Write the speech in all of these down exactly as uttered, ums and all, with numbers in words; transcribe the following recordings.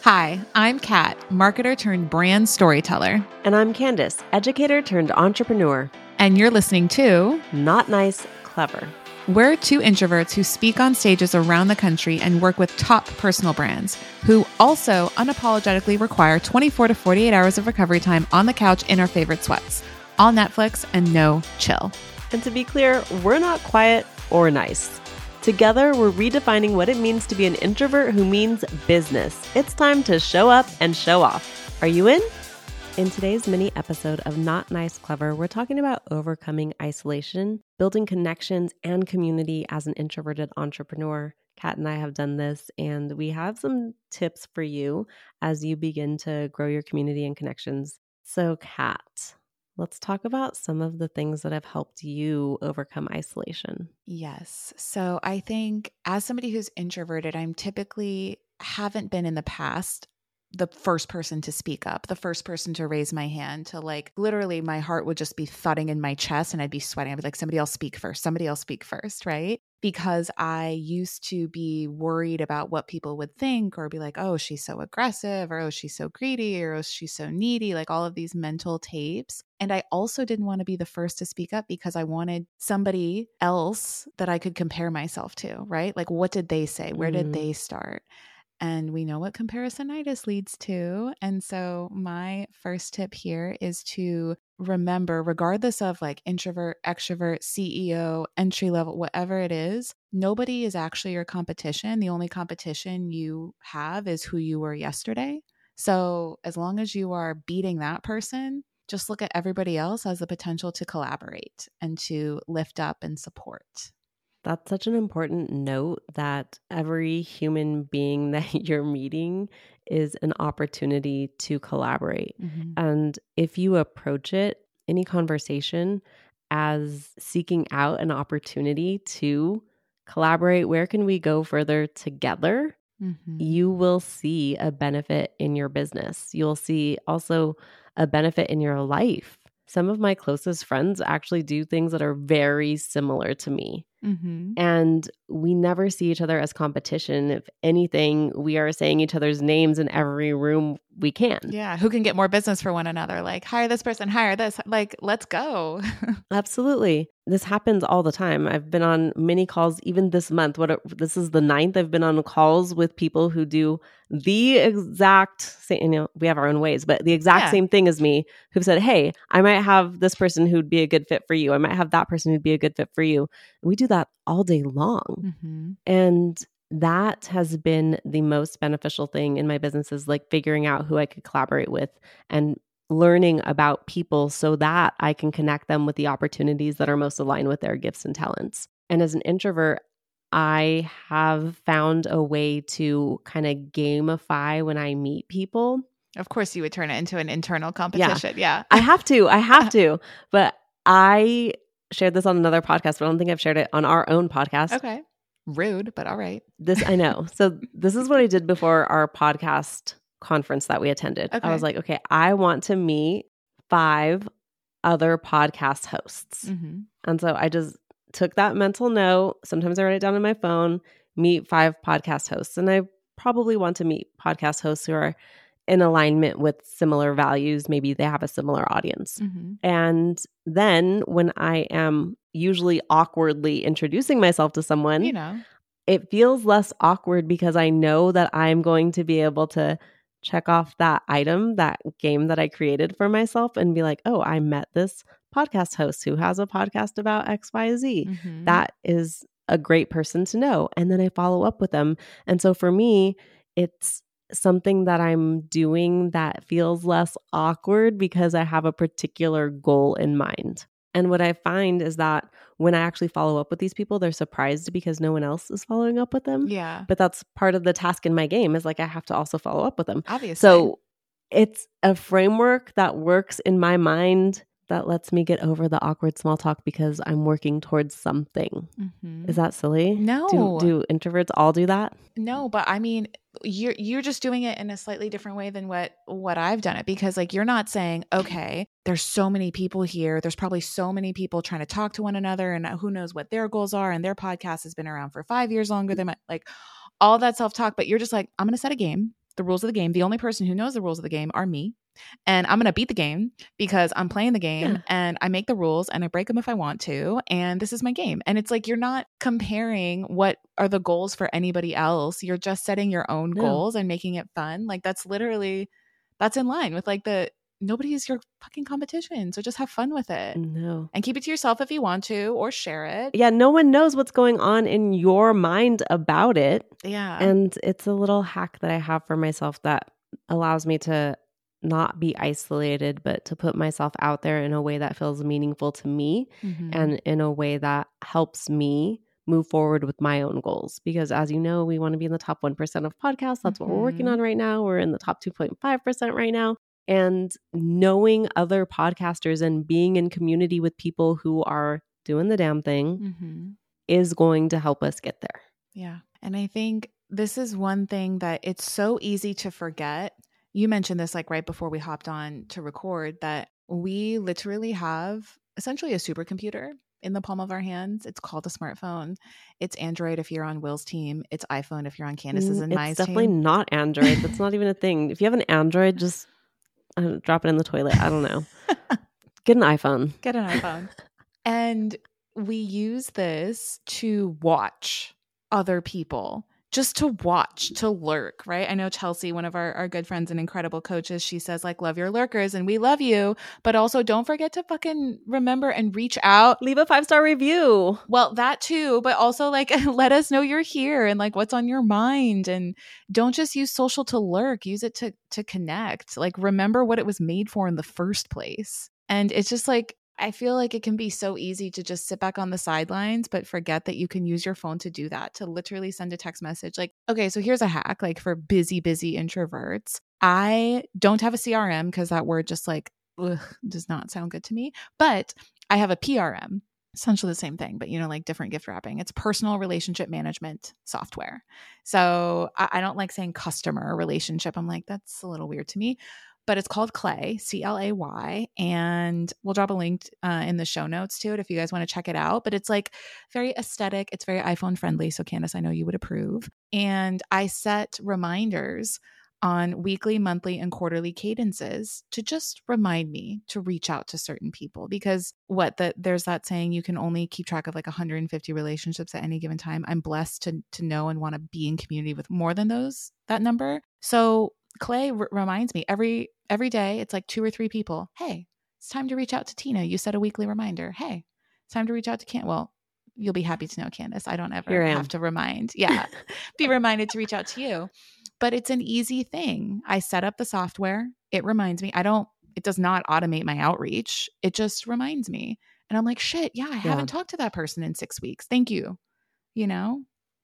Hi, I'm Kat, marketer turned brand storyteller. And I'm Candace, educator turned entrepreneur. And you're listening to Not Nice, Clever. We're two introverts who speak on stages around the country and work with top personal brands who also unapologetically require twenty-four to forty-eight hours of recovery time on the couch in our favorite sweats. All Netflix and no chill. And to be clear, we're not quiet or nice. Together, we're redefining what it means to be an introvert who means business. It's time to show up and show off. Are you in? In today's mini episode of Not Nice Clever, we're talking about overcoming isolation, building connections and community as an introverted entrepreneur. Kat and I have done this, and we have some tips for you as you begin to grow your community and connections. So, Kat, let's talk about some of the things that have helped you overcome isolation. Yes. So I think as somebody who's introverted, I'm typically haven't been in the past the first person to speak up, the first person to raise my hand, to like literally my heart would just be thudding in my chest and I'd be sweating. I'd be like, somebody else speak first, somebody else speak first, right? Because I used to be worried about what people would think or be like, oh, she's so aggressive, or oh, she's so greedy, or oh, she's so needy, like all of these mental tapes. And I also didn't want to be the first to speak up because I wanted somebody else that I could compare myself to, right? Like, what did they say? Where did Mm. they start? And we know what comparisonitis leads to. And so my first tip here is to remember, regardless of like introvert, extrovert, C E O, entry level, whatever it is, nobody is actually your competition. The only competition you have is who you were yesterday. So as long as you are beating that person, just look at everybody else as the potential to collaborate and to lift up and support. That's such an important note, that every human being that you're meeting is an opportunity to collaborate. Mm-hmm. And if you approach it, any conversation, as seeking out an opportunity to collaborate, where can we go further together? Mm-hmm. You will see a benefit in your business. You'll see also a benefit in your life. Some of my closest friends actually do things that are very similar to me. Mm-hmm. And we never see each other as competition. If anything, we are saying each other's names in every room we can. Yeah. Who can get more business for one another? Like, hire this person, hire this. Like, let's go. Absolutely. This happens all the time. I've been on many calls even this month. What this is the ninth. I've been on calls with people who do the exact same, you know, we have our own ways, but the exact Yeah. same thing as me, who've said, hey, I might have this person who'd be a good fit for you. I might have that person who'd be a good fit for you. And we do that all day long. Mm-hmm. And that has been the most beneficial thing in my business, is like figuring out who I could collaborate with and learning about people so that I can connect them with the opportunities that are most aligned with their gifts and talents. And as an introvert, I have found a way to kind of gamify when I meet people. Of course, you would turn it into an internal competition. Yeah. I have to. I have to. But I shared this on another podcast, but I don't think I've shared it on our own podcast. Okay. Rude, but all right. This, I know. So this is what I did before our podcast conference that we attended. Okay. I was like, okay, I want to meet five other podcast hosts. Mm-hmm. And so I just took that mental note. Sometimes I write it down on my phone, meet five podcast hosts. And I probably want to meet podcast hosts who are in alignment with similar values. Maybe they have a similar audience. Mm-hmm. And then when I am usually awkwardly introducing myself to someone, You know, it feels less awkward because I know that I'm going to be able to check off that item, that game that I created for myself, and be like, oh, I met this podcast host who has a podcast about X Y Z. mm-hmm. That is a great person to know. And then I follow up with them. And so for me, it's something that I'm doing that feels less awkward because I have a particular goal in mind. And what I find is that when I actually follow up with these people, they're surprised because no one else is following up with them. Yeah. But that's part of the task in my game, is like I have to also follow up with them. Obviously. So it's a framework that works in my mind that lets me get over the awkward small talk because I'm working towards something. Mm-hmm. Is that silly? No. Do, do introverts all do that? No, but I mean, you're you're just doing it in a slightly different way than what what I've done it, because like you're not saying, okay, there's so many people here. There's probably so many people trying to talk to one another, and who knows what their goals are, and their podcast has been around for five years longer than my, like all that self-talk. But you're just like, I'm going to set a game. the rules of the game. The only person who knows the rules of the game are me. And I'm going to beat the game because I'm playing the game yeah. and I make the rules and I break them if I want to. And this is my game. And it's like, you're not comparing what are the goals for anybody else. You're just setting your own no. goals and making it fun. Like that's literally, that's in line with like the, nobody is your fucking competition. So just have fun with it. No. And keep it to yourself if you want to, or share it. Yeah. No one knows what's going on in your mind about it. Yeah. And it's a little hack that I have for myself that allows me to not be isolated, but to put myself out there in a way that feels meaningful to me mm-hmm. and in a way that helps me move forward with my own goals. Because as you know, we want to be in the top one percent of podcasts. That's mm-hmm. what we're working on right now. We're in the top two point five percent right now. And knowing other podcasters and being in community with people who are doing the damn thing mm-hmm. is going to help us get there. Yeah. And I think this is one thing that it's so easy to forget. You mentioned this like right before we hopped on to record, that we literally have essentially a supercomputer in the palm of our hands. It's called a smartphone. It's Android if you're on Will's team. It's iPhone if you're on Candace's and it's my team. It's definitely not Android. That's not even a thing. If you have an Android, just uh, drop it in the toilet. I don't know. Get an iPhone. Get an iPhone. And we use this to watch other people. Just to watch, to lurk, right? I know Chelsea, one of our, our good friends and incredible coaches, she says like, love your lurkers and we love you, but also don't forget to fucking remember and reach out. Leave a five-star review. Well, that too, but also like let us know you're here and like what's on your mind, and don't just use social to lurk, use it to to connect. Like remember what it was made for in the first place. And it's just like, I feel like it can be so easy to just sit back on the sidelines, but forget that you can use your phone to do that, to literally send a text message. Like, okay, so here's a hack, like for busy, busy introverts. I don't have a C R M because that word just like, ugh, does not sound good to me, but I have a P R M. Essentially the same thing, but you know, like different gift wrapping. It's personal relationship management software. So I, I don't like saying customer relationship. I'm like, that's a little weird to me. But it's called Clay, C L A Y, and we'll drop a link uh, in the show notes to it if you guys want to check it out. But it's like very aesthetic. It's very iPhone friendly. So Candace, I know you would approve. And I set reminders on weekly, monthly, and quarterly cadences to just remind me to reach out to certain people. Because what the, there's that saying, you can only keep track of like one hundred fifty relationships at any given time. I'm blessed to to know and want to be in community with more than those, that number. So Clay r- reminds me every every day. It's like two or three people. Hey, it's time to reach out to Tina. You set a weekly reminder. Hey, it's time to reach out to Can. Well, you'll be happy to know, Candace, I don't ever I have to remind. Yeah, be reminded to reach out to you. But it's an easy thing. I set up the software. It reminds me. I don't. It does not automate my outreach. It just reminds me, and I'm like, shit. Yeah, I yeah. haven't talked to that person in six weeks. Thank you. You know.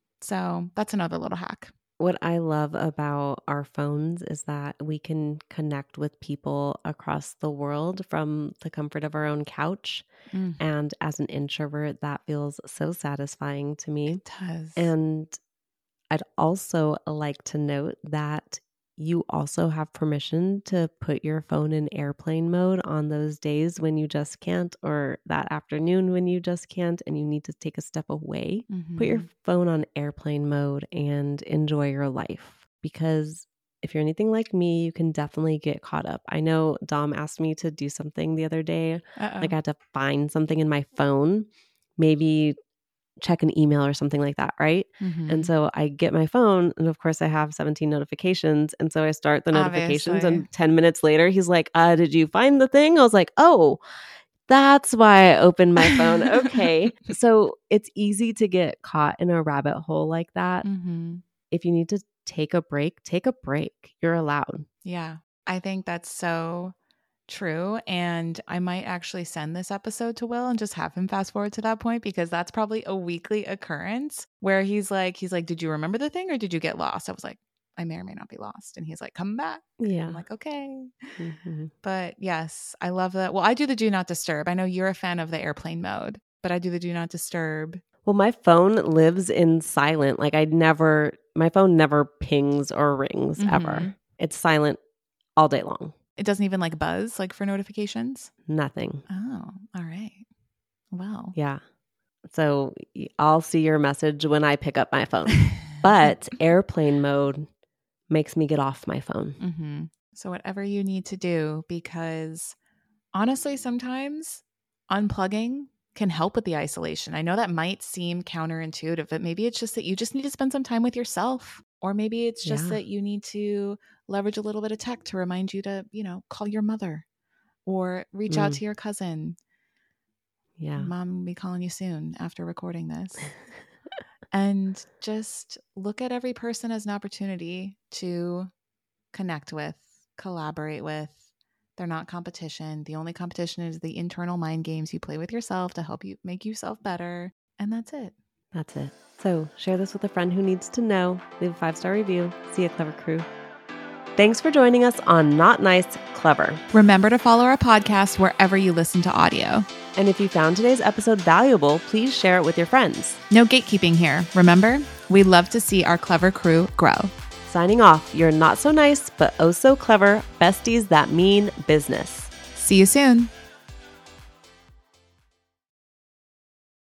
So that's another little hack. What I love about our phones is that we can connect with people across the world from the comfort of our own couch. Mm. And as an introvert, that feels so satisfying to me. It does. And I'd also like to note that you also have permission to put your phone in airplane mode on those days when you just can't, or that afternoon when you just can't and you need to take a step away. Mm-hmm. Put your phone on airplane mode and enjoy your life. Because if you're anything like me, you can definitely get caught up. I know Dom asked me to do something the other day. Uh-oh. Like I had to find something in my phone, maybe check an email or something like that, right? Mm-hmm. And so I get my phone, and of course I have seventeen notifications, and so I start the notifications. Obviously. And ten minutes later he's like, uh did you find the thing? I was like, oh, that's why I opened my phone. Okay. So it's easy to get caught in a rabbit hole like that. Mm-hmm. If you need to take a break, take a break. You're allowed. Yeah, I think that's so true. And I might actually send this episode to Will and just have him fast forward to that point, because that's probably a weekly occurrence where he's like, he's like, did you remember the thing or did you get lost? I was like, I may or may not be lost. And he's like, come back. Yeah. I'm like, okay. Mm-hmm. But yes, I love that. Well, I do the do not disturb. I know you're a fan of the airplane mode, but I do the do not disturb. Well, my phone lives in silent. Like I never, my phone never pings or rings mm-hmm. ever. It's silent all day long. It doesn't even like buzz like for notifications? Nothing. Oh, all right. Wow. Yeah. So I'll see your message when I pick up my phone. But airplane mode makes me get off my phone. Mm-hmm. So whatever you need to do, because honestly, sometimes unplugging can help with the isolation. I know that might seem counterintuitive, but maybe it's just that you just need to spend some time with yourself. Or maybe it's just Yeah. that you need to leverage a little bit of tech to remind you to, you know, call your mother or reach Mm. out to your cousin. Yeah. Mom will be calling you soon after recording this. And just look at every person as an opportunity to connect with, collaborate with. They're not competition. The only competition is the internal mind games you play with yourself to help you make yourself better. And that's it. That's it. So share this with a friend who needs to know. Leave a five-star review. See you, Clever Crew. Thanks for joining us on Not Nice, Clever. Remember to follow our podcast wherever you listen to audio. And if you found today's episode valuable, please share it with your friends. No gatekeeping here. Remember, we love to see our Clever Crew grow. Signing off, you're not so nice, but oh so clever besties that mean business. See you soon.